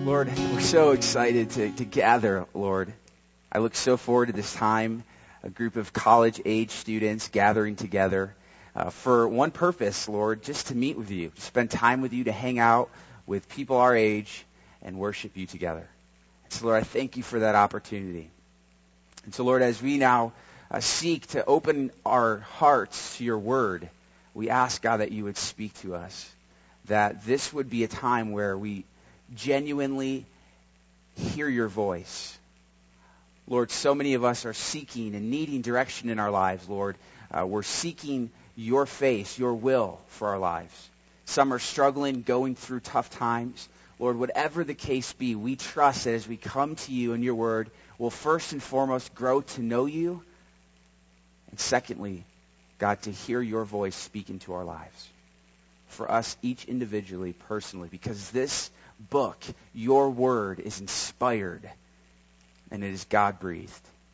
Lord, we're so excited to gather, Lord. I look so forward to this time, a group of college-age students gathering together for one purpose, Lord, just to meet with you, to spend time with you, to hang out with people our age and worship you together. And so, Lord, I thank you for that opportunity. And so, Lord, as we now seek to open our hearts to your word, we ask, God, that you would speak to us, that this would be a time where we genuinely hear your voice. Lord, so many of us are seeking and needing direction in our lives, Lord. We're seeking your face, your will for our lives. Some are struggling, going through tough times. Lord, whatever the case be, we trust that as we come to you and your word, we'll first and foremost grow to know you. And secondly, God, to hear your voice speak into our lives. For us, each individually, personally, because this book, your word, is inspired and it is God-breathed.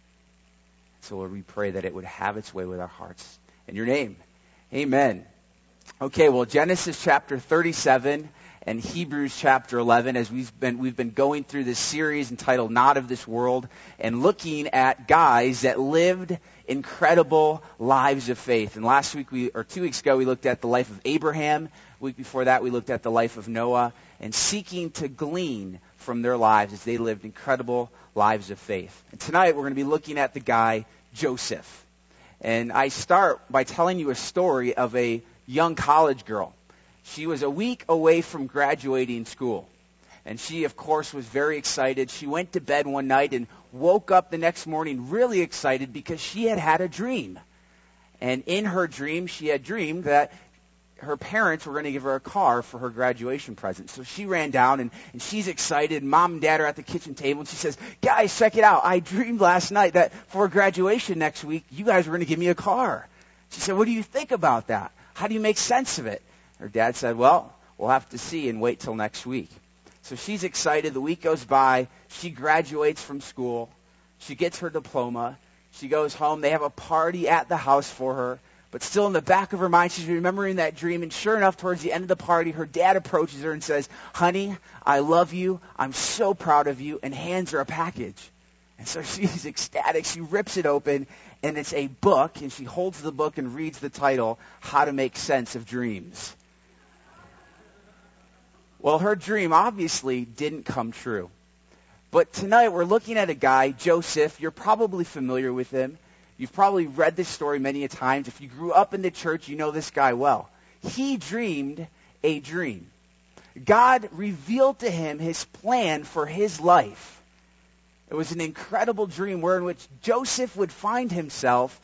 So, Lord, we pray that it would have its way with our hearts. In your name, amen. Okay, well, Genesis chapter 37 and Hebrews chapter 11, as we've been going through this series entitled Not of This World, and looking at guys that lived incredible lives of faith. And last week, 2 weeks ago, we looked at the life of Abraham. The week before that, we looked at the life of Noah, and seeking to glean from their lives as they lived incredible lives of faith. And tonight, we're going to be looking at the guy, Joseph. And I start by telling you a story of a young college girl. She was a week away from graduating school. And she, of course, was very excited. She went to bed one night and woke up the next morning really excited because she had had a dream. And in her dream, she had dreamed that her parents were going to give her a car for her graduation present. So she ran down and she's excited. Mom and Dad are at the kitchen table and she says, "Guys, check it out. I dreamed last night that for graduation next week, you guys were going to give me a car." She said, "What do you think about that? How do you make sense of it?" Her dad said, "Well, we'll have to see and wait till next week." So she's excited. The week goes by. She graduates from school. She gets her diploma. She goes home. They have a party at the house for her. But still in the back of her mind, she's remembering that dream. And sure enough, towards the end of the party, her dad approaches her and says, "Honey, I love you. I'm so proud of you," and hands her a package. And so she's ecstatic. She rips it open, and it's a book. And she holds the book and reads the title, How to Make Sense of Dreams. Well, her dream obviously didn't come true. But tonight we're looking at a guy, Joseph. You're probably familiar with him. You've probably read this story many a times. If you grew up in the church, you know this guy well. He dreamed a dream. God revealed to him his plan for his life. It was an incredible dream in which Joseph would find himself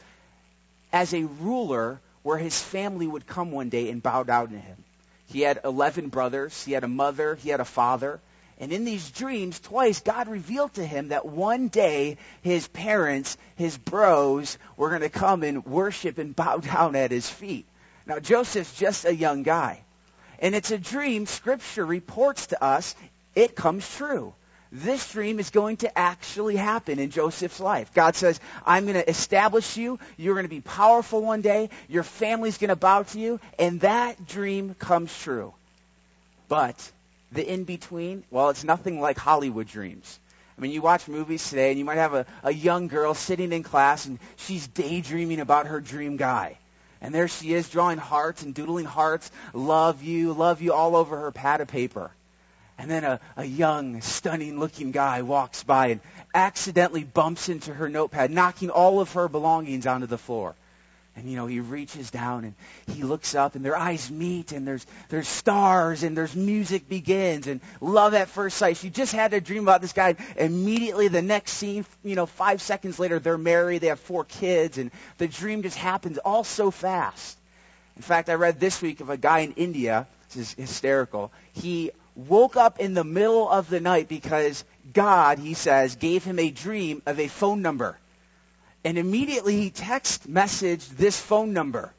as a ruler where his family would come one day and bow down to him. He had 11 brothers. He had a mother. He had a father. And in these dreams, twice, God revealed to him that one day his parents, his bros, were going to come and worship and bow down at his feet. Now, Joseph's just a young guy. And it's a dream, Scripture reports to us, it comes true. This dream is going to actually happen in Joseph's life. God says, "I'm going to establish you. You're going to be powerful one day. Your family's going to bow to you." And that dream comes true. But the in-between, well, it's nothing like Hollywood dreams. I mean, you watch movies today, and you might have a young girl sitting in class, and she's daydreaming about her dream guy. And there she is, drawing hearts and doodling hearts, love you, all over her pad of paper. And then a young, stunning-looking guy walks by and accidentally bumps into her notepad, knocking all of her belongings onto the floor. And, he reaches down and he looks up and their eyes meet and there's stars and there's music begins and love at first sight. She just had a dream about this guy. Immediately the next scene, 5 seconds later, they're married. They have 4 kids and the dream just happens all so fast. In fact, I read this week of a guy in India. This is hysterical. He woke up in the middle of the night because God, he says, gave him a dream of a phone number. And immediately he text messaged this phone number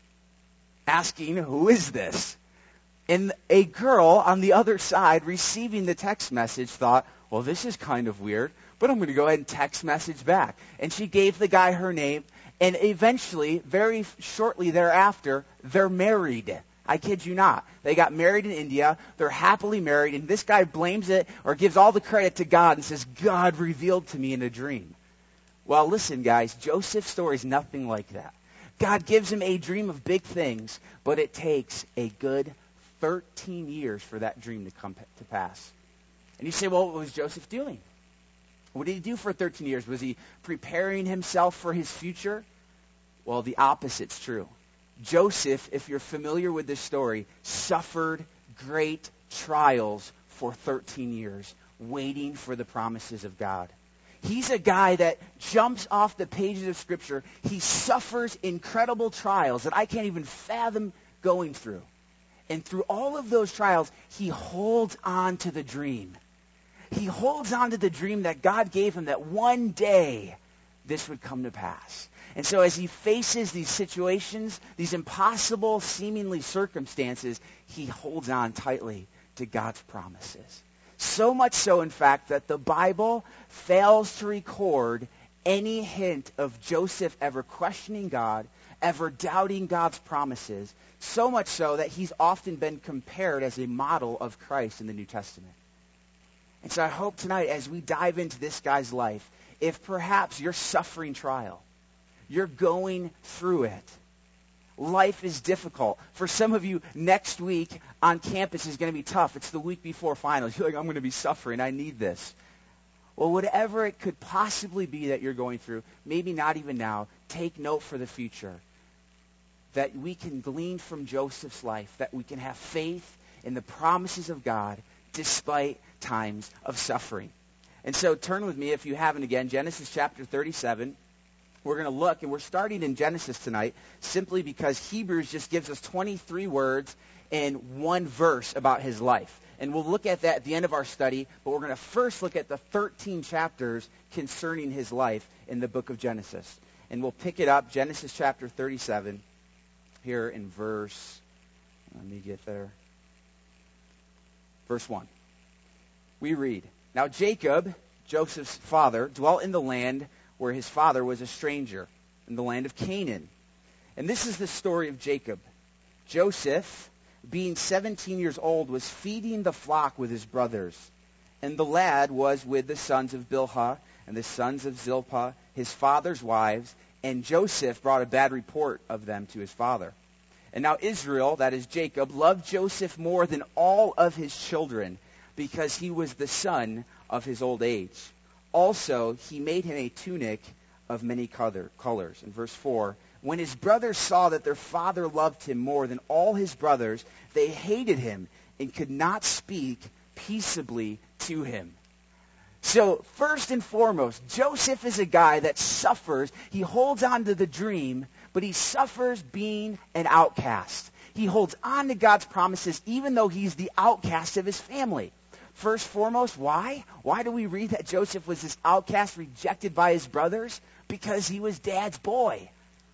asking, "Who is this?" And a girl on the other side receiving the text message thought, "Well, this is kind of weird, but I'm going to go ahead and text message back." And she gave the guy her name, and eventually, very shortly thereafter, they're married. I kid you not. They got married in India. They're happily married, and this guy blames it or gives all the credit to God and says, God revealed to me in a dream. Well, listen, guys, Joseph's story is nothing like that. God gives him a dream of big things, but it takes a good 13 years for that dream to come to pass. And you say, well, what was Joseph doing? What did he do for 13 years? Was he preparing himself for his future? Well, the opposite's true. Joseph, if you're familiar with this story, suffered great trials for 13 years, waiting for the promises of God. He's a guy that jumps off the pages of Scripture. He suffers incredible trials that I can't even fathom going through. And through all of those trials, he holds on to the dream. He holds on to the dream that God gave him, that one day this would come to pass. And so as he faces these situations, these impossible, seemingly circumstances, he holds on tightly to God's promises. So much so, in fact, that the Bible fails to record any hint of Joseph ever questioning God, ever doubting God's promises, so much so that he's often been compared as a model of Christ in the New Testament. And so I hope tonight, as we dive into this guy's life, if perhaps you're suffering trial, you're going through it, life is difficult. For some of you, next week on campus is going to be tough. It's the week before finals. You're like, I'm going to be suffering. I need this. Well, whatever it could possibly be that you're going through, maybe not even now, take note for the future. That we can glean from Joseph's life, that we can have faith in the promises of God despite times of suffering. And so turn with me, if you haven't again, Genesis chapter 37. We're going to look, and we're starting in Genesis tonight, simply because Hebrews just gives us 23 words in one verse about his life. And we'll look at that at the end of our study, but we're going to first look at the 13 chapters concerning his life in the book of Genesis. And we'll pick it up, Genesis chapter 37, here in verse, let me get there, verse 1. We read, Now Jacob, Joseph's father, dwelt in the land where his father was a stranger, in the land of Canaan. And this is the story of Jacob. Joseph, being 17 years old, was feeding the flock with his brothers. And the lad was with the sons of Bilhah and the sons of Zilpah, his father's wives, and Joseph brought a bad report of them to his father. And now Israel, that is Jacob, loved Joseph more than all of his children, because he was the son of his old age. Also, he made him a tunic of many colors. In verse 4, when his brothers saw that their father loved him more than all his brothers, they hated him and could not speak peaceably to him. So, first and foremost, Joseph is a guy that suffers. He holds on to the dream, but he suffers being an outcast. He holds on to God's promises even though he's the outcast of his family. First, foremost, why? Why do we read that Joseph was this outcast rejected by his brothers? Because he was Dad's boy.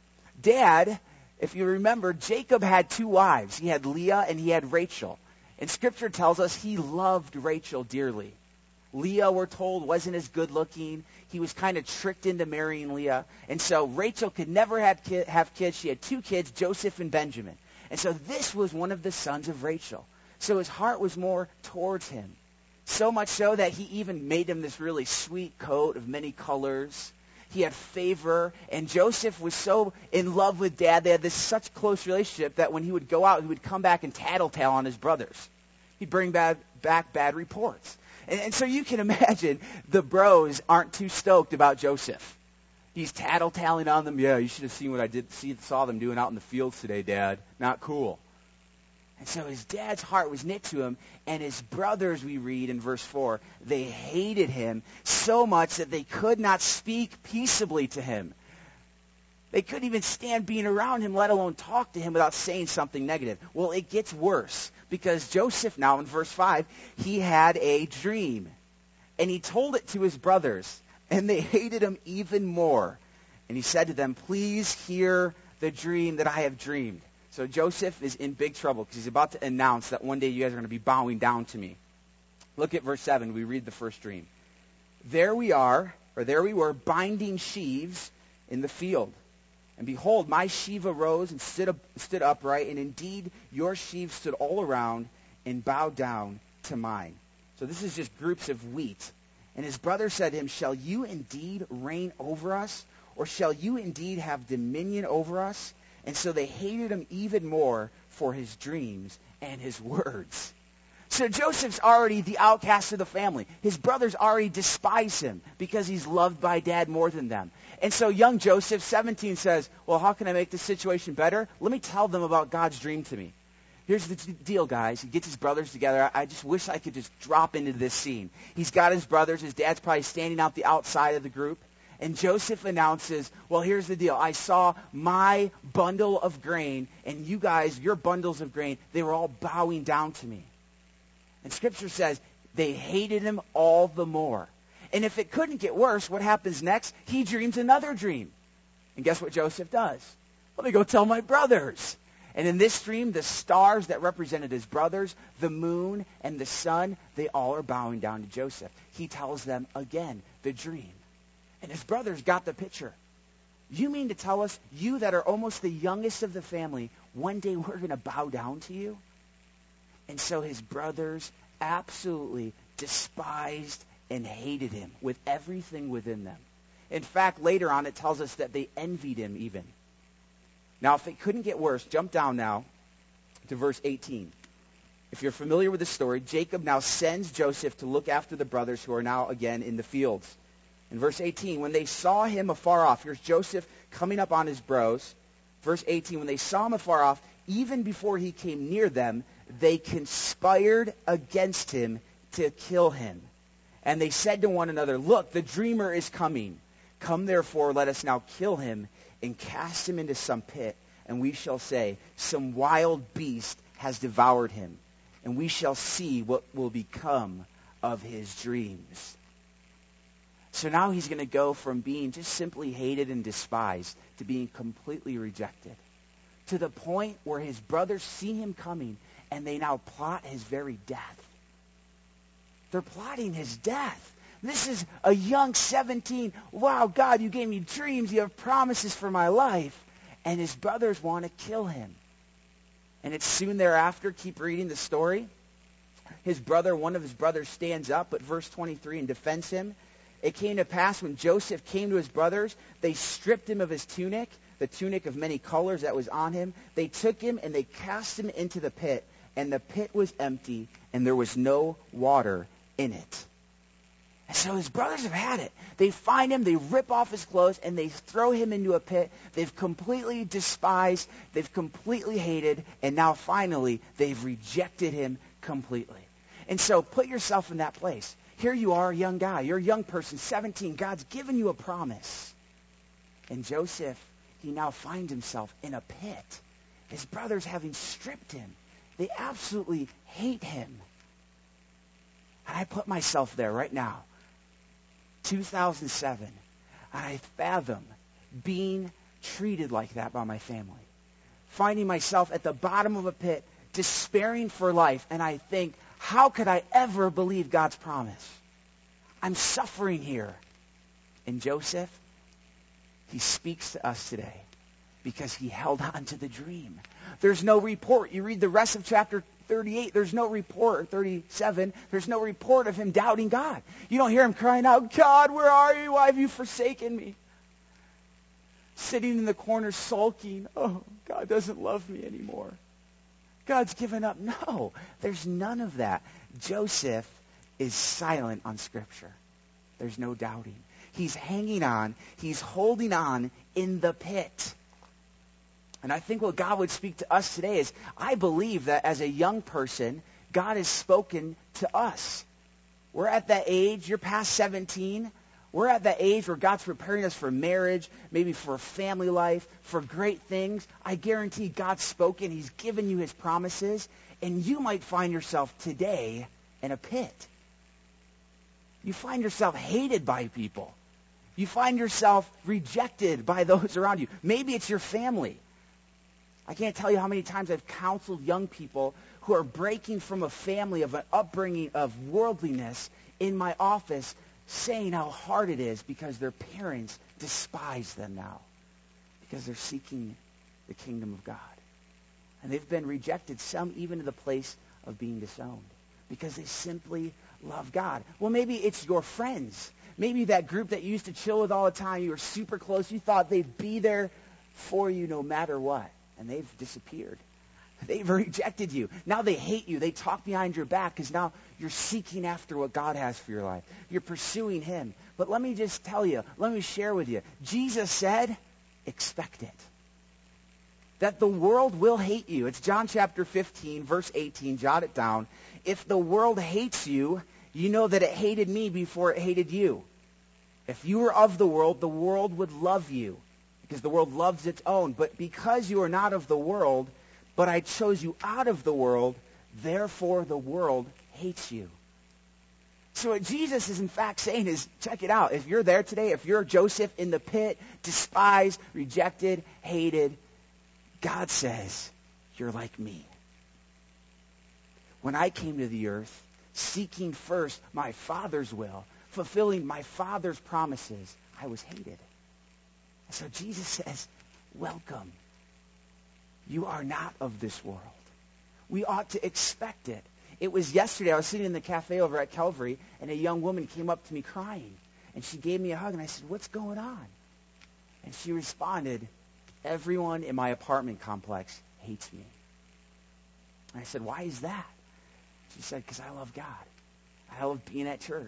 Dad, if you remember, Jacob had two wives. He had Leah and he had Rachel. And Scripture tells us he loved Rachel dearly. Leah, we're told, wasn't as good looking. He was kind of tricked into marrying Leah. And so Rachel could never have kids. She had two kids, Joseph and Benjamin. And so this was one of the sons of Rachel. So his heart was more towards him. So much so that he even made him this really sweet coat of many colors. He had favor. And Joseph was so in love with Dad. They had this such close relationship that when he would go out, he would come back and tattletale on his brothers. He'd bring back bad reports. And so you can imagine the bros aren't too stoked about Joseph. He's tattletaling on them. Yeah, you should have seen what I saw them doing out in the fields today, Dad. Not cool. And so his dad's heart was knit to him, and his brothers, we read in verse 4, they hated him so much that they could not speak peaceably to him. They couldn't even stand being around him, let alone talk to him without saying something negative. Well, it gets worse, because Joseph now in verse 5, he had a dream, and he told it to his brothers, and they hated him even more. And he said to them, please hear the dream that I have dreamed. So Joseph is in big trouble because he's about to announce that one day you guys are going to be bowing down to me. Look at verse 7. We read the first dream. There we were, binding sheaves in the field. And behold, my sheaf arose and stood upright, and indeed your sheaves stood all around and bowed down to mine. So this is just groups of wheat. And his brother said to him, shall you indeed reign over us? Or shall you indeed have dominion over us? And so they hated him even more for his dreams and his words. So Joseph's already the outcast of the family. His brothers already despise him because he's loved by dad more than them. And so young Joseph, 17, says, well, how can I make this situation better? Let me tell them about God's dream to me. Here's the deal, guys. He gets his brothers together. I just wish I could just drop into this scene. He's got his brothers. His dad's probably standing out the outside of the group. And Joseph announces, well, here's the deal. I saw my bundle of grain, and you guys, your bundles of grain, they were all bowing down to me. And Scripture says they hated him all the more. And if it couldn't get worse, what happens next? He dreams another dream. And guess what Joseph does? Let me go tell my brothers. And in this dream, the stars that represented his brothers, the moon and the sun, they all are bowing down to Joseph. He tells them again the dream. And his brothers got the picture. You mean to tell us, you that are almost the youngest of the family, one day we're going to bow down to you? And so his brothers absolutely despised and hated him with everything within them. In fact, later on it tells us that they envied him even. Now, if it couldn't get worse, jump down now to verse 18. If you're familiar with the story, Jacob now sends Joseph to look after the brothers who are now again in the fields. In verse 18, when they saw him afar off, here's Joseph coming up on his bros. Verse 18, when they saw him afar off, even before he came near them, they conspired against him to kill him. And they said to one another, look, the dreamer is coming. Come therefore, let us now kill him and cast him into some pit. And we shall say, some wild beast has devoured him. And we shall see what will become of his dreams. So now he's going to go from being just simply hated and despised to being completely rejected, to the point where his brothers see him coming and they now plot his very death. They're plotting his death. This is a young 17. Wow, God, you gave me dreams. You have promises for my life. And his brothers want to kill him. And it's soon thereafter, keep reading the story. One of his brothers stands up, but verse 23, and defends him. It came to pass when Joseph came to his brothers, they stripped him of his tunic, the tunic of many colors that was on him. They took him and they cast him into the pit. And the pit was empty, and there was no water in it. And so his brothers have had it. They find him, they rip off his clothes, and they throw him into a pit. They've completely despised, they've completely hated, and now finally they've rejected him completely. And so put yourself in that place. Here you are, a young guy. You're a young person, 17. God's given you a promise. And Joseph, he now finds himself in a pit. His brothers having stripped him. They absolutely hate him. And I put myself there right now. 2007. And I fathom being treated like that by my family. Finding myself at the bottom of a pit, despairing for life. And I think, how could I ever believe God's promise? I'm suffering here. And Joseph, he speaks to us today because he held on to the dream. There's no report. You read the rest of chapter 38, there's no report, or 37, there's no report of him doubting God. You don't hear him crying out, God, where are you? Why have you forsaken me? Sitting in the corner sulking, oh, God doesn't love me anymore. God's given up. No, there's none of that. Joseph is silent on Scripture. There's no doubting. He's hanging on. He's holding on in the pit. And I think what God would speak to us today is, I believe that as a young person, God has spoken to us. We're at that age, you're past 17. We're at that age where God's preparing us for marriage, maybe for family life, for great things. I guarantee God's spoken. He's given you his promises. And you might find yourself today in a pit. You find yourself hated by people. You find yourself rejected by those around you. Maybe it's your family. I can't tell you how many times I've counseled young people who are breaking from a family of an upbringing of worldliness in my office, saying how hard it is because their parents despise them now. Because they're seeking the kingdom of God. And they've been rejected, some even to the place of being disowned, because they simply love God. Well, maybe it's your friends. Maybe that group that you used to chill with all the time, you were super close, you thought they'd be there for you no matter what, and they've disappeared. They've rejected you. Now they hate you. They talk behind your back because now you're seeking after what God has for your life. You're pursuing him. But let me just tell you, let me share with you. Jesus said, expect it. That the world will hate you. It's John chapter 15, verse 18. Jot it down. If the world hates you, you know that it hated me before it hated you. If you were of the world would love you, because the world loves its own. But because you are not of the world, but I chose you out of the world, therefore the world hates you. So what Jesus is in fact saying is, check it out. If you're there today, if you're Joseph in the pit, despised, rejected, hated, God says, you're like me. When I came to the earth, seeking first my Father's will, fulfilling my Father's promises, I was hated. So Jesus says, welcome. You are not of this world. We ought to expect it. It was yesterday, I was sitting in the cafe over at Calvary, and a young woman came up to me crying. And she gave me a hug, and I said, what's going on? And she responded, everyone in my apartment complex hates me. And I said, why is that? She said, because I love God. I love being at church.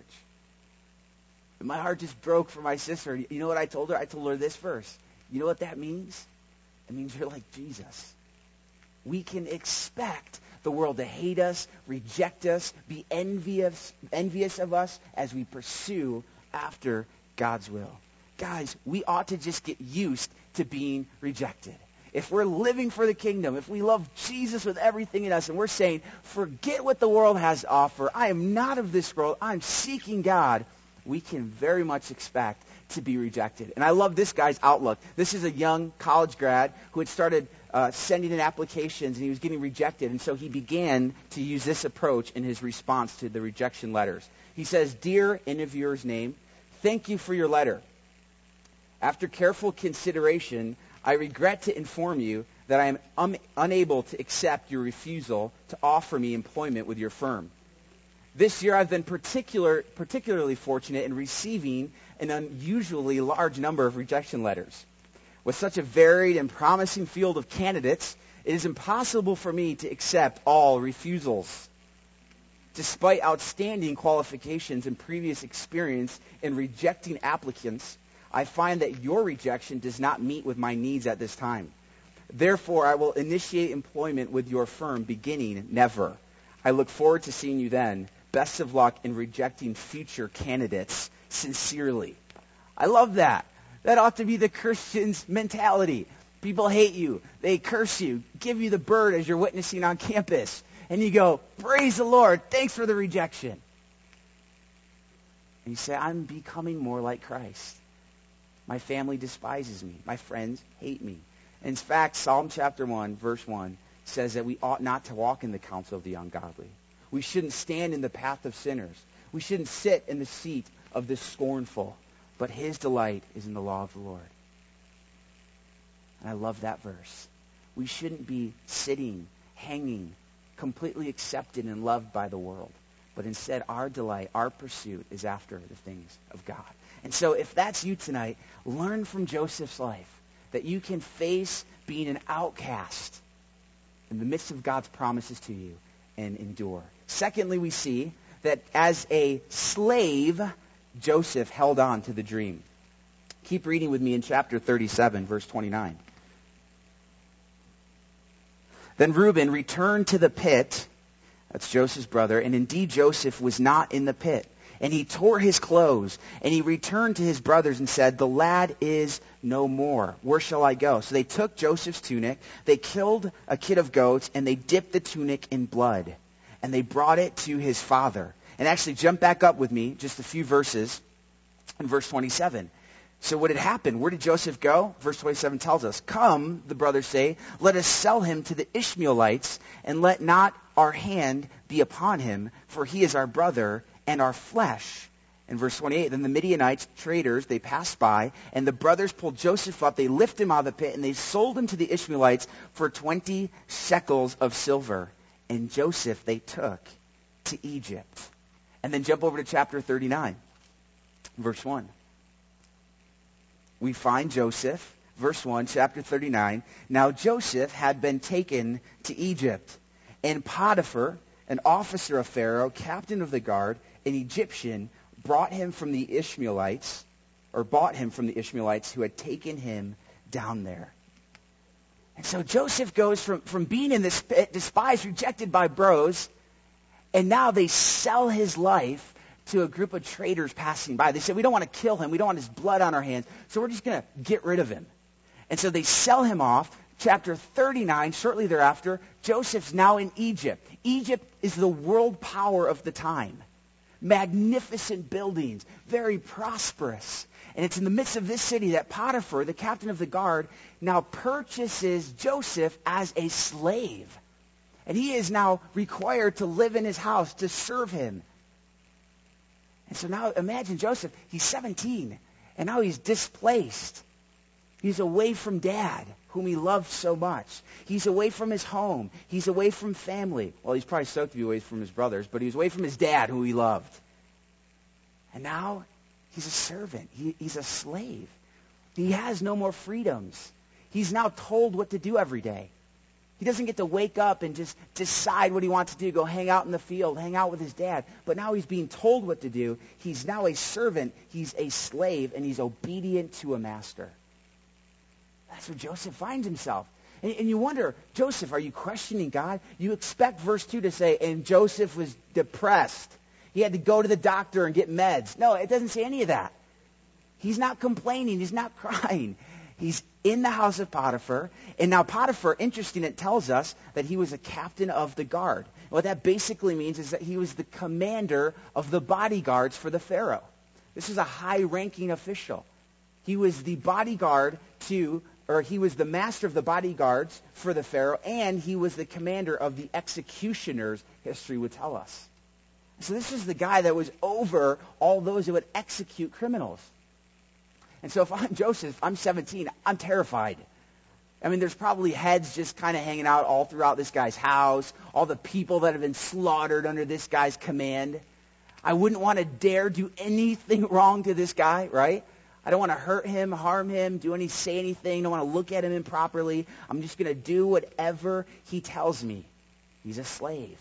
And my heart just broke for my sister. You know what I told her? I told her this verse. You know what that means? It means you're like Jesus. We can expect the world to hate us, reject us, be envious of us as we pursue after God's will. Guys, we ought to just get used to being rejected. If we're living for the kingdom, if we love Jesus with everything in us, and we're saying, forget what the world has to offer, I am not of this world, I'm seeking God, we can very much expect to be rejected. And I love this guy's outlook. This is a young college grad who had started sending in applications, and he was getting rejected. And so he began to use this approach in his response to the rejection letters. He says, Dear interviewer's name, thank you for your letter. After careful consideration, I regret to inform you that I am unable to accept your refusal to offer me employment with your firm. This year I've been particularly fortunate in receiving an unusually large number of rejection letters. With such a varied and promising field of candidates, it is impossible for me to accept all refusals. Despite outstanding qualifications and previous experience in rejecting applicants, I find that your rejection does not meet with my needs at this time. Therefore, I will initiate employment with your firm beginning never. I look forward to seeing you then. Best of luck in rejecting future candidates. Sincerely. I love that. That ought to be the Christian's mentality. People hate you. They curse you. Give you the bird as you're witnessing on campus. And you go, praise the Lord. Thanks for the rejection. And you say, I'm becoming more like Christ. My family despises me. My friends hate me. In fact, Psalm chapter 1, verse 1 says that we ought not to walk in the counsel of the ungodly. We shouldn't stand in the path of sinners. We shouldn't sit in the seat of the scornful. But his delight is in the law of the Lord. And I love that verse. We shouldn't be sitting, hanging, completely accepted and loved by the world. But instead, our delight, our pursuit is after the things of God. And so if that's you tonight, learn from Joseph's life that you can face being an outcast in the midst of God's promises to you and endure. Secondly, we see that as a slave, Joseph held on to the dream. Keep reading with me in chapter 37, verse 29. Then Reuben returned to the pit, that's Joseph's brother, and indeed Joseph was not in the pit. And he tore his clothes, and he returned to his brothers and said, the lad is no more. Where shall I go? So they took Joseph's tunic, they killed a kid of goats, and they dipped the tunic in blood. And they brought it to his father. And actually jump back up with me, just a few verses, in verse 27. So what had happened? Where did Joseph go? Verse 27 tells us, come, the brothers say, let us sell him to the Ishmaelites, and let not our hand be upon him, for he is our brother and our flesh. In verse 28, then the Midianites, traders, they passed by, and the brothers pulled Joseph up. They lifted him out of the pit, and they sold him to the Ishmaelites for 20 shekels of silver. And Joseph they took to Egypt. And then jump over to chapter 39, verse 1. We find Joseph, verse 1, chapter 39. Now Joseph had been taken to Egypt, and Potiphar, an officer of Pharaoh, captain of the guard, an Egyptian, bought him from the Ishmaelites who had taken him down there. And so Joseph goes from being in this pit, despised, rejected by bros, and now they sell his life to a group of traders passing by. They said, we don't want to kill him. We don't want his blood on our hands, so we're just going to get rid of him. And so they sell him off. Chapter 39, shortly thereafter, Joseph's now in Egypt. Egypt is the world power of the time. Magnificent buildings, very prosperous. And it's in the midst of this city that Potiphar, the captain of the guard, now purchases Joseph as a slave. And he is now required to live in his house, to serve him. And so now imagine Joseph, he's 17, and now he's displaced. He's away from dad, whom he loved so much. He's away from his home. He's away from family. Well, he's probably stoked to be away from his brothers, but he was away from his dad, who he loved. And now he's a servant. He's a slave. He has no more freedoms. He's now told what to do every day. He doesn't get to wake up and just decide what he wants to do, go hang out in the field, hang out with his dad. But now he's being told what to do. He's now a servant. He's a slave, and he's obedient to a master. That's where Joseph finds himself. And you wonder, Joseph, are you questioning God? You expect verse 2 to say, and Joseph was depressed. He had to go to the doctor and get meds. No, it doesn't say any of that. He's not complaining. He's not crying. He's in the house of Potiphar. And now Potiphar, interesting, it tells us that he was a captain of the guard. What that basically means is that he was the commander of the bodyguards for the Pharaoh. This is a high-ranking official. He was the bodyguard he was the master of the bodyguards for the Pharaoh, and he was the commander of the executioners, history would tell us. So this is the guy that was over all those who would execute criminals. And so if I'm Joseph, I'm 17, I'm terrified. I mean, there's probably heads just kind of hanging out all throughout this guy's house, all the people that have been slaughtered under this guy's command. I wouldn't want to dare do anything wrong to this guy, right? I don't want to hurt him, harm him, say anything. Don't want to look at him improperly. I'm just going to do whatever he tells me. He's a slave.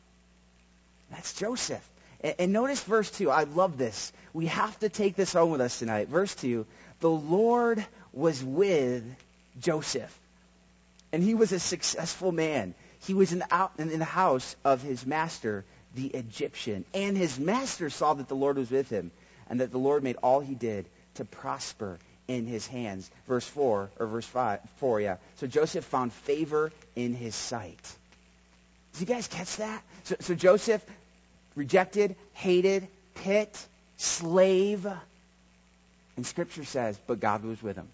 That's Joseph. And notice verse 2. I love this. We have to take this home with us tonight. Verse 2. The Lord was with Joseph, and he was a successful man. He was in the house of his master, the Egyptian. And his master saw that the Lord was with him, and that the Lord made all he did to prosper in his hands. Verse 4. So Joseph found favor in his sight. Did you guys catch that? So Joseph, rejected, hated, pit, slave. And Scripture says, but God was with him.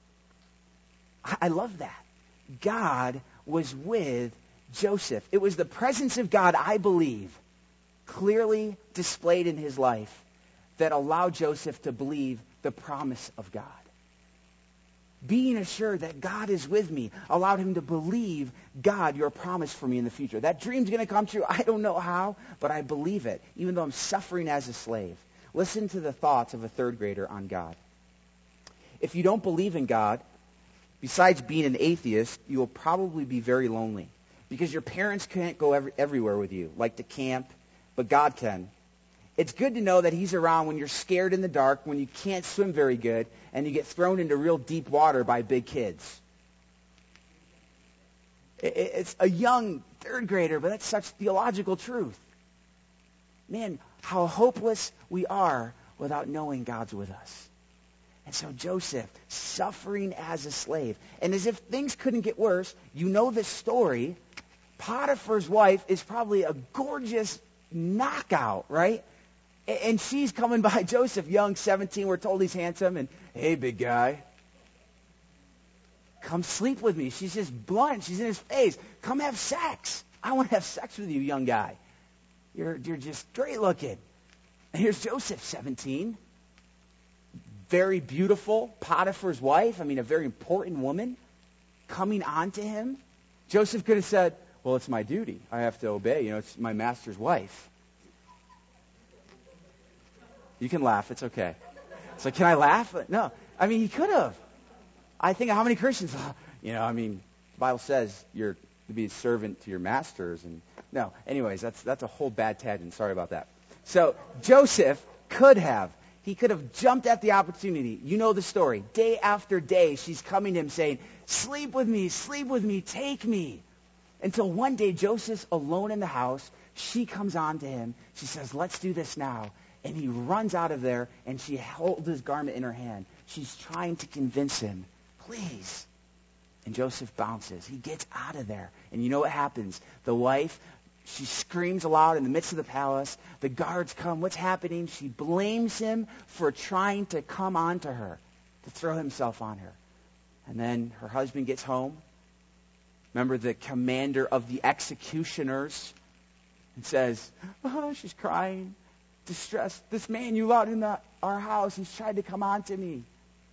I love that. God was with Joseph. It was the presence of God, I believe, clearly displayed in his life that allowed Joseph to believe the promise of God. Being assured that God is with me allowed him to believe, God, your promise for me in the future. That dream's going to come true. I don't know how, but I believe it, even though I'm suffering as a slave. Listen to the thoughts of a third grader on God. If you don't believe in God, besides being an atheist, you will probably be very lonely because your parents can't go everywhere with you, like to camp, but God can. It's good to know that he's around when you're scared in the dark, when you can't swim very good, and you get thrown into real deep water by big kids. It's a young third grader, but that's such theological truth. Man, how hopeless we are without knowing God's with us. And so Joseph, suffering as a slave. And as if things couldn't get worse, you know this story. Potiphar's wife is probably a gorgeous knockout, right? And she's coming by Joseph, young, 17. We're told he's handsome. And, hey, big guy, come sleep with me. She's just blunt. She's in his face. Come have sex. I want to have sex with you, young guy. You're just great looking. And here's Joseph, 17. Very beautiful. Potiphar's wife, a very important woman, coming on to him. Joseph could have said, well, it's my duty. I have to obey. It's my master's wife. You can laugh. It's okay. It's like, can I laugh? No. He could have. I think how many Christians, the Bible says you're to be a servant to your masters. And no, anyways, that's a whole bad tangent. Sorry about that. So Joseph could have. He could have jumped at the opportunity. You know the story. Day after day, she's coming to him saying, sleep with me, take me. Until one day, Joseph's alone in the house. She comes on to him. She says, let's do this now. And he runs out of there, and she holds his garment in her hand. She's trying to convince him, please. And Joseph bounces. He gets out of there. And you know what happens? The wife, she screams aloud in the midst of the palace. The guards come. What's happening? She blames him for trying to come onto her, to throw himself on her. And then her husband gets home. Remember the commander of the executioners, and says, she's crying, distressed. This man you allowed in our house, he's tried to come on to me.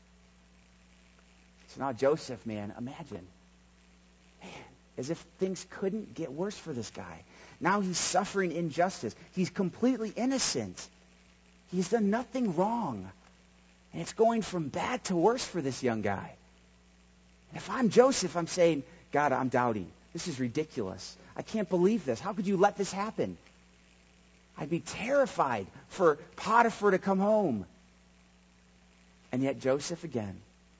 So now Joseph, imagine. As if things couldn't get worse for this guy. Now he's suffering injustice. He's completely innocent. He's done nothing wrong. And it's going from bad to worse for this young guy. And if I'm Joseph, I'm saying, God, I'm doubting. This is ridiculous. I can't believe this. How could you let this happen? I'd be terrified for Potiphar to come home. And yet Joseph again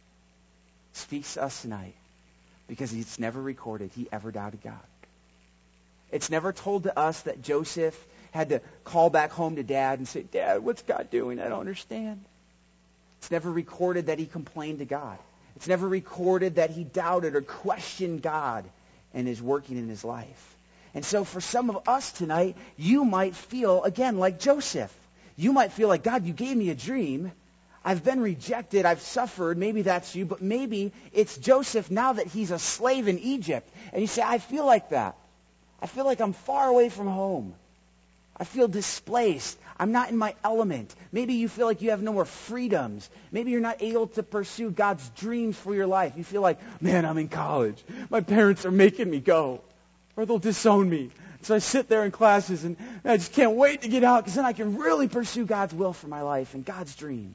speaks to us tonight because it's never recorded he ever doubted God. It's never told to us that Joseph had to call back home to Dad and say, Dad, what's God doing? I don't understand. It's never recorded that he complained to God. It's never recorded that he doubted or questioned God and his working in his life. And so for some of us tonight, you might feel, again, like Joseph. You might feel like, God, you gave me a dream. I've been rejected. I've suffered. Maybe that's you. But maybe it's Joseph now that he's a slave in Egypt. And you say, I feel like that. I feel like I'm far away from home. I feel displaced. I'm not in my element. Maybe you feel like you have no more freedoms. Maybe you're not able to pursue God's dreams for your life. You feel like, man, I'm in college. My parents are making me go, or they'll disown me. So I sit there in classes and I just can't wait to get out because then I can really pursue God's will for my life and God's dreams.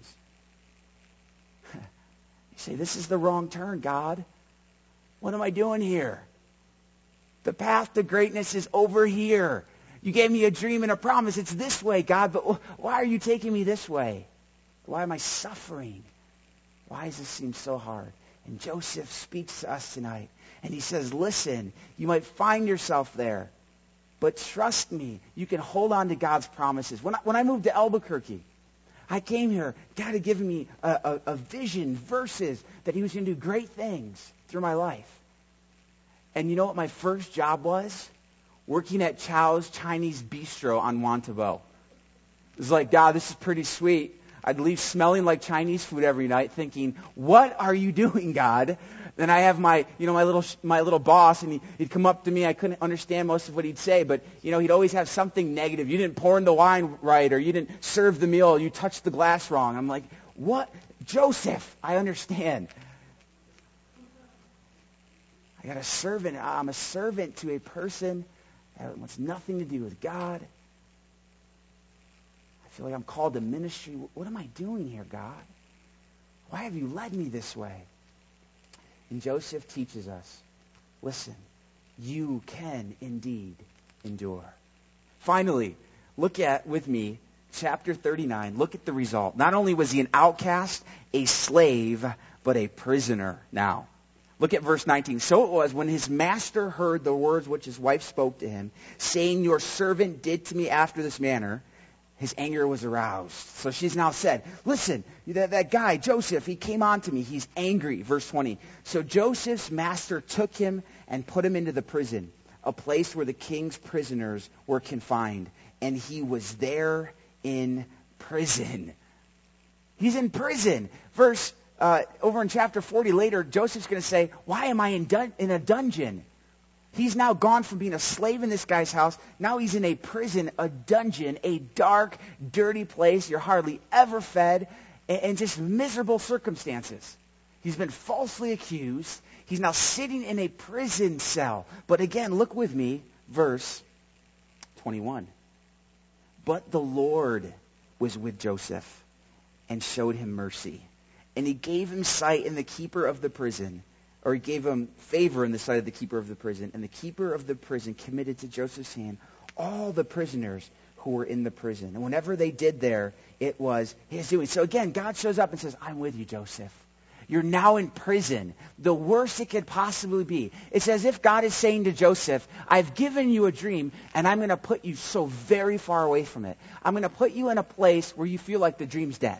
You say, this is the wrong turn, God. What am I doing here? The path to greatness is over here. You gave me a dream and a promise. It's this way, God, but why are you taking me this way? Why am I suffering? Why does this seem so hard? And Joseph speaks to us tonight, and he says, listen, you might find yourself there, but trust me, you can hold on to God's promises. When I moved to Albuquerque, I came here. God had given me a vision, verses, that he was going to do great things through my life. And you know what my first job was? Working at Chow's Chinese Bistro on Juan Tabo. It was like, God, this is pretty sweet. I'd leave smelling like Chinese food every night thinking, what are you doing, God? Then I have my little boss, and he'd come up to me. I couldn't understand most of what he'd say, but, he'd always have something negative. You didn't pour in the wine right, or you didn't serve the meal, you touched the glass wrong. I'm like, what? Joseph, I understand. I got a servant. I'm a servant to a person that wants nothing to do with God. I feel like I'm called to ministry. What am I doing here, God? Why have you led me this way? And Joseph teaches us, listen, you can indeed endure. Finally, look at, with me, chapter 39. Look at the result. Not only was he an outcast, a slave, but a prisoner now. Look at verse 19. So it was when his master heard the words which his wife spoke to him, saying, your servant did to me after this manner, his anger was aroused. So she's now said, listen, that guy, Joseph, he came on to me. He's angry. Verse 20. So Joseph's master took him and put him into the prison, a place where the king's prisoners were confined. And he was there in prison. He's in prison. Over in chapter 40 later, Joseph's going to say, why am I in a dungeon? He's now gone from being a slave in this guy's house. Now he's in a prison, a dungeon, a dark, dirty place. You're hardly ever fed, and just miserable circumstances. He's been falsely accused. He's now sitting in a prison cell. But again, look with me, verse 21. But the Lord was with Joseph and showed him mercy. And he gave him sight in the keeper of the prison, or he gave him favor in the sight of the keeper of the prison. And the keeper of the prison committed to Joseph's hand all the prisoners who were in the prison. And whenever they did there, it was his doing. So again, God shows up and says, I'm with you, Joseph. You're now in prison. The worst it could possibly be. It's as if God is saying to Joseph, I've given you a dream, and I'm going to put you so very far away from it. I'm going to put you in a place where you feel like the dream's dead.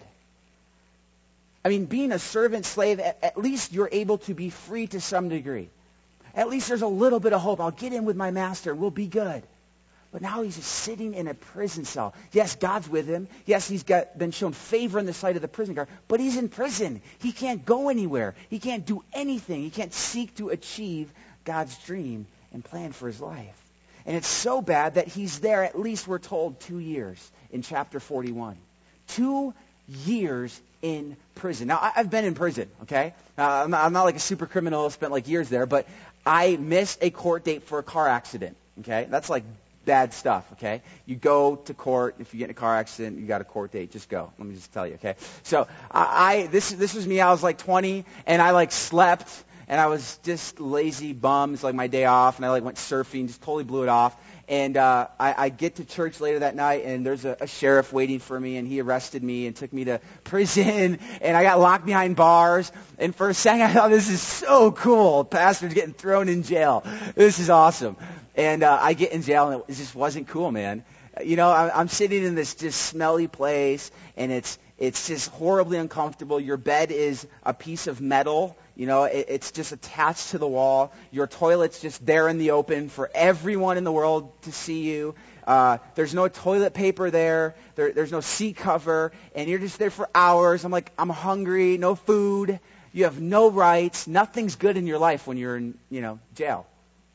I mean, being a servant slave, at least you're able to be free to some degree. At least there's a little bit of hope. I'll get in with my master. We'll be good. But now he's just sitting in a prison cell. Yes, God's with him. Yes, he's been shown favor in the sight of the prison guard. But he's in prison. He can't go anywhere. He can't do anything. He can't seek to achieve God's dream and plan for his life. And it's so bad that he's there, at least we're told, 2 years in chapter 41. 2 years in prison. Now, I've been in prison, okay? I'm not like a super criminal, spent like years there, but I missed a court date for a car accident, okay? That's like bad stuff, okay? You go to court. If you get in a car accident, you got a court date. Just go. Let me just tell you, okay? So this was me. I was like 20, and I like slept, and I was just lazy bums, like my day off, and I like went surfing, just totally blew it off. And I get to church later that night, and there's a sheriff waiting for me, and he arrested me and took me to prison, and I got locked behind bars. And for a second, I thought, this is so cool. Pastor's getting thrown in jail. This is awesome. And I get in jail, and it just wasn't cool, man. You know, I'm sitting in this just smelly place, and it's just horribly uncomfortable. Your bed is a piece of metal. You know, it's just attached to the wall. Your toilet's just there in the open for everyone in the world to see you. There's no toilet paper there. There's no seat cover. And you're just there for hours. I'm like, I'm hungry, no food. You have no rights. Nothing's good in your life when you're in, jail.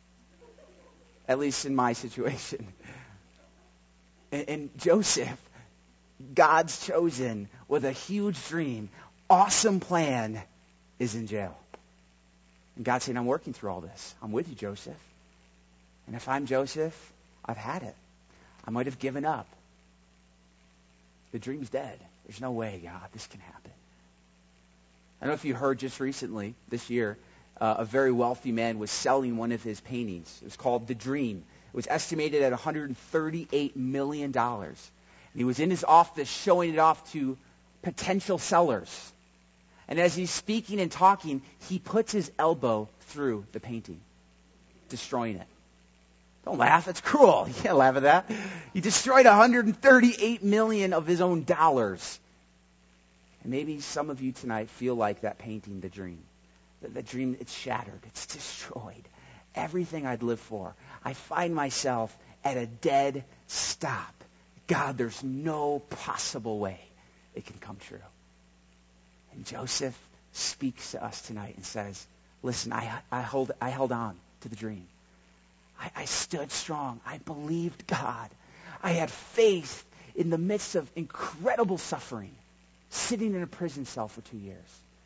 At least in my situation. And Joseph, God's chosen with a huge dream, awesome plan, is in jail. And God's saying, I'm working through all this. I'm with you, Joseph. And if I'm Joseph, I've had it. I might have given up. The dream's dead. There's no way, God, this can happen. I don't know if you heard just recently, this year, a very wealthy man was selling one of his paintings. It was called The Dream. It was estimated at $138 million. And he was in his office showing it off to potential sellers. And as he's speaking and talking, he puts his elbow through the painting, destroying it. Don't laugh. It's cruel. You can't laugh at that. He destroyed $138 million of his own dollars. And maybe some of you tonight feel like that painting, The Dream. The dream, it's shattered. It's destroyed. Everything I'd lived for. I find myself at a dead stop. God, there's no possible way it can come true. And Joseph speaks to us tonight and says, listen, I held on to the dream. I stood strong. I believed God. I had faith in the midst of incredible suffering, sitting in a prison cell for 2 years.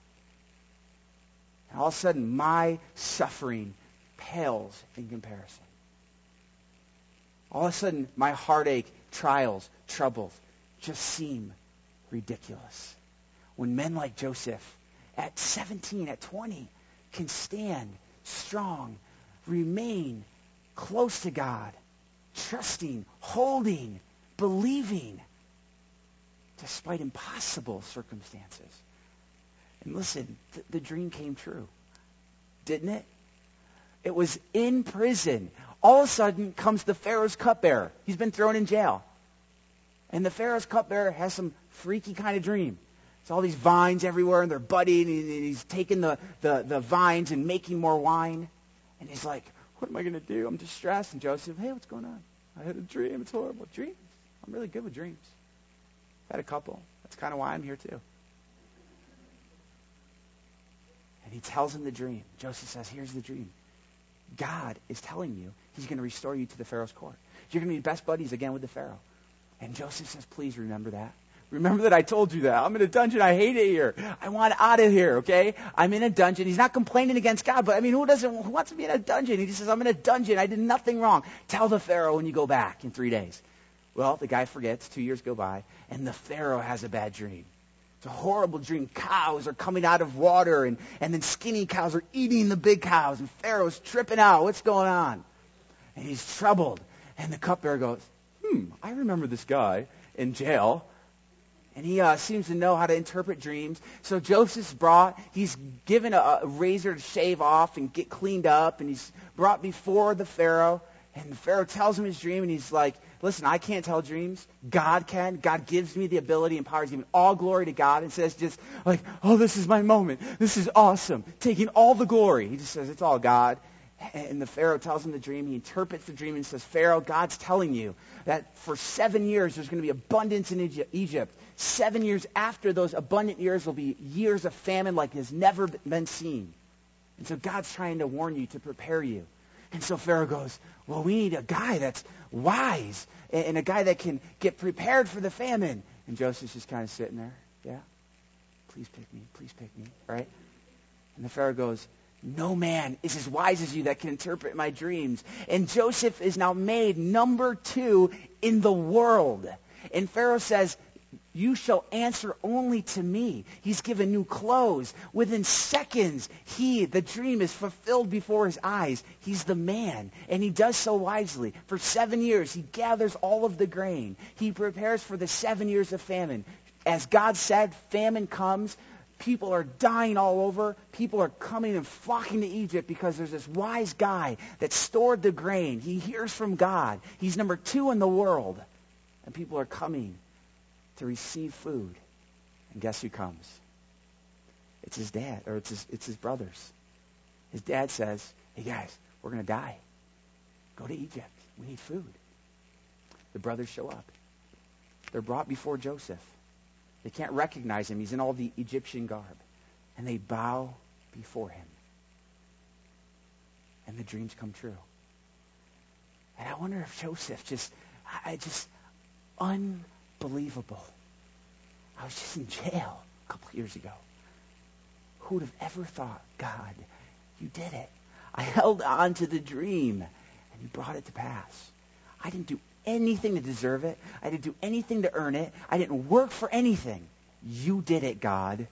And all of a sudden, my suffering pales in comparison. All of a sudden, my heartache, trials, troubles just seem ridiculous. When men like Joseph, at 17, at 20, can stand strong, remain close to God, trusting, holding, believing, despite impossible circumstances. And listen, the dream came true, didn't it? It was in prison. All of a sudden comes the Pharaoh's cupbearer. He's been thrown in jail. And the Pharaoh's cupbearer has some freaky kind of dream. It's all these vines everywhere, and they're budding, and he's taking the vines and making more wine. And he's like, what am I going to do? I'm distressed. And Joseph, hey, what's going on? I had a dream. It's horrible. Dreams? I'm really good with dreams. I've had a couple. That's kind of why I'm here too. And he tells him the dream. Joseph says, here's the dream. God is telling you he's going to restore you to the Pharaoh's court. You're going to be best buddies again with the Pharaoh. And Joseph says, please remember that. Remember that I told you that. I'm in a dungeon. I hate it here. I want out of here, okay? I'm in a dungeon. He's not complaining against God, but I mean, who wants to be in a dungeon? He just says, I'm in a dungeon. I did nothing wrong. Tell the Pharaoh when you go back in 3 days. Well, the guy forgets. 2 years go by, and the Pharaoh has a bad dream. It's a horrible dream. Cows are coming out of water, and then skinny cows are eating the big cows, and Pharaoh's tripping out. What's going on? And he's troubled. And the cupbearer goes, I remember this guy in jail. And he seems to know how to interpret dreams. So Joseph's he's given a razor to shave off and get cleaned up. And he's brought before the Pharaoh. And the Pharaoh tells him his dream. And he's like, listen, I can't tell dreams. God can. God gives me the ability and power. He's giving all glory to God. And says just like, oh, this is my moment. This is awesome. Taking all the glory. He just says, it's all God. And the Pharaoh tells him the dream. He interprets the dream and says, Pharaoh, God's telling you that for 7 years there's going to be abundance in Egypt. 7 years after those abundant years will be years of famine like has never been seen. And so God's trying to warn you, to prepare you. And so Pharaoh goes, well, we need a guy that's wise and a guy that can get prepared for the famine. And Joseph's just kind of sitting there. Yeah, please pick me, right? And the Pharaoh goes, no man is as wise as you that can interpret my dreams. And Joseph is now made number 2 in the world. And Pharaoh says, you shall answer only to me. He's given new clothes. Within seconds, the dream is fulfilled before his eyes. He's the man, and he does so wisely. For 7 years, he gathers all of the grain. He prepares for the 7 years of famine. As God said, famine comes. People are dying all over. People are coming and flocking to Egypt because there's this wise guy that stored the grain. He hears from God. He's number 2 in the world. And people are coming to receive food. And guess who comes? It's his dad, or it's his brothers. His dad says, hey guys, we're going to die. Go to Egypt. We need food. The brothers show up. They're brought before Joseph. They can't recognize him. He's in all the Egyptian garb. And they bow before him. And the dreams come true. And I wonder if Joseph just unbelievable. I was just in jail a couple of years ago. Who would have ever thought, God, you did it. I held on to the dream and you brought it to pass. I didn't do anything to deserve it. I didn't do anything to earn it. I didn't work for anything. You did it, God.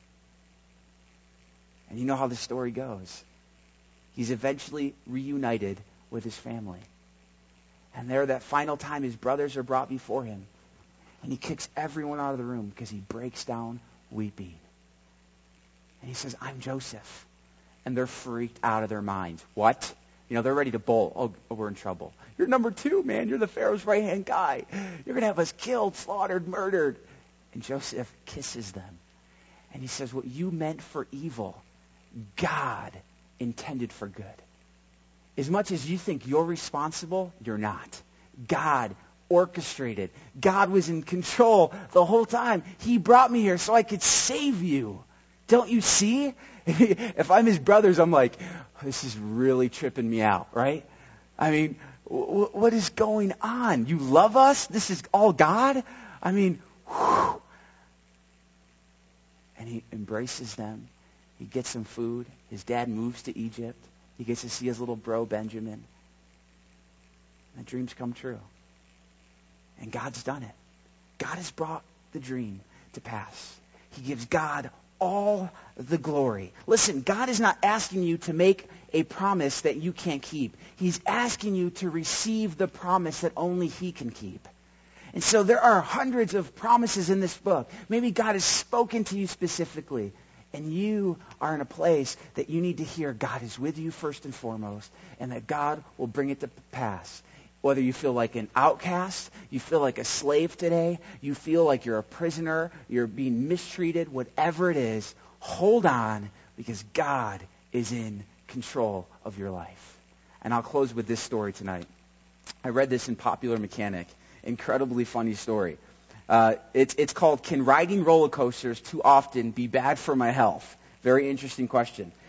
And you know how the story goes. He's eventually reunited with his family. And there, that final time, his brothers are brought before him. And he kicks everyone out of the room because he breaks down weeping. And he says, I'm Joseph. And they're freaked out of their minds. What? You know, they're ready to bolt. Oh, we're in trouble. You're number 2, man. You're the Pharaoh's right-hand guy. You're going to have us killed, slaughtered, murdered. And Joseph kisses them. And he says, what you meant for evil, God intended for good. As much as you think you're responsible, you're not. God orchestrated. God was in control the whole time. He brought me here so I could save you. Don't you see? If I'm his brothers, I'm like, this is really tripping me out, right? I mean, what is going on? You love us? This is all God? I mean, whew. And he embraces them. He gets some food. His dad moves to Egypt. He gets to see his little bro, Benjamin. And the dreams come true. And God's done it. God has brought the dream to pass. He gives God all the glory. Listen, God is not asking you to make a promise that you can't keep. He's asking you to receive the promise that only He can keep. And so there are hundreds of promises in this book. Maybe God has spoken to you specifically, and you are in a place that you need to hear God is with you first and foremost, and that God will bring it to pass. Whether you feel like an outcast, you feel like a slave today, you feel like you're a prisoner, you're being mistreated, whatever it is, hold on, because God is in control of your life. And I'll close with this story tonight. I read this in Popular Mechanic. Incredibly funny story. It's called, Can Riding Roller Coasters Too Often Be Bad for My Health? Very interesting question.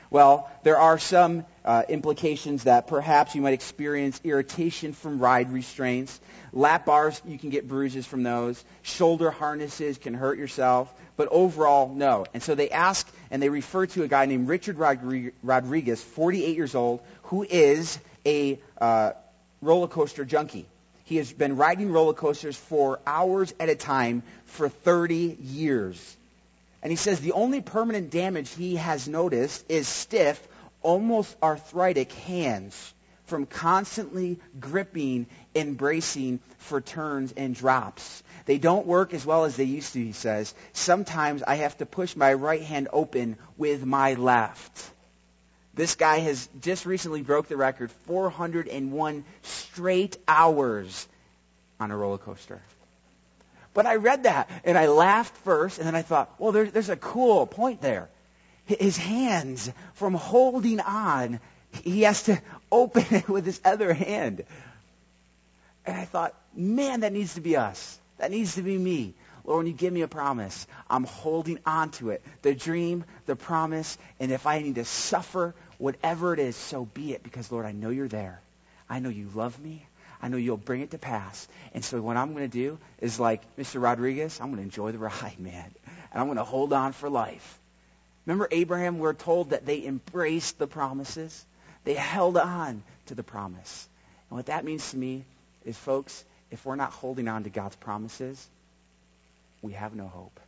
Well, there are some implications that perhaps you might experience irritation from ride restraints. Lap bars, you can get bruises from those. Shoulder harnesses can hurt yourself. But overall, no. And so they ask, and they refer to a guy named Richard Rodriguez, 48 years old, who is a roller coaster junkie. He has been riding roller coasters for hours at a time for 30 years. And he says the only permanent damage he has noticed is stiff, almost arthritic hands from constantly gripping and bracing for turns and drops. They don't work as well as they used to, he says. Sometimes I have to push my right hand open with my left. This guy has just recently broke the record, 401 straight hours on a roller coaster. But I read that, and I laughed first, and then I thought, well, there's a cool point there. His hands, from holding on, he has to open it with his other hand. And I thought, man, that needs to be us. That needs to be me. Lord, when you give me a promise, I'm holding on to it. The dream, the promise, and if I need to suffer, whatever it is, so be it, because, Lord, I know you're there. I know you love me. I know you'll bring it to pass. And so what I'm going to do is like Mr. Rodriguez, I'm going to enjoy the ride, man. And I'm going to hold on for life. Remember Abraham, we're told that they embraced the promises. They held on to the promise. And what that means to me is, folks, if we're not holding on to God's promises, we have no hope.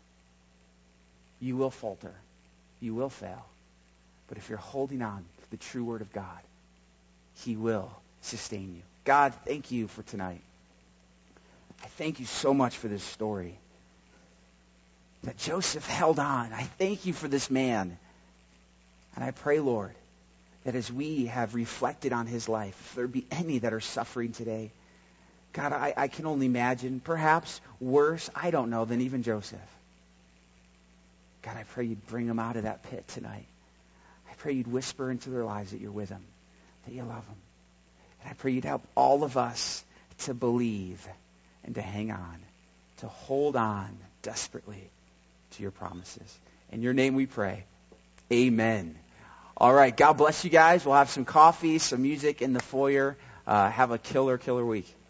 You will falter. You will fail. But if you're holding on to the true word of God, he will sustain you. God, thank you for tonight. I thank you so much for this story. That Joseph held on. I thank you for this man. And I pray, Lord, that as we have reflected on his life, if there be any that are suffering today, God, I can only imagine, perhaps worse, I don't know, than even Joseph. God, I pray you'd bring them out of that pit tonight. I pray you'd whisper into their lives that you're with them, that you love them. And I pray you'd help all of us to believe and to hang on, to hold on desperately to your promises. In your name we pray. Amen. All right. God bless you guys. We'll have some coffee, some music in the foyer. Have a killer week.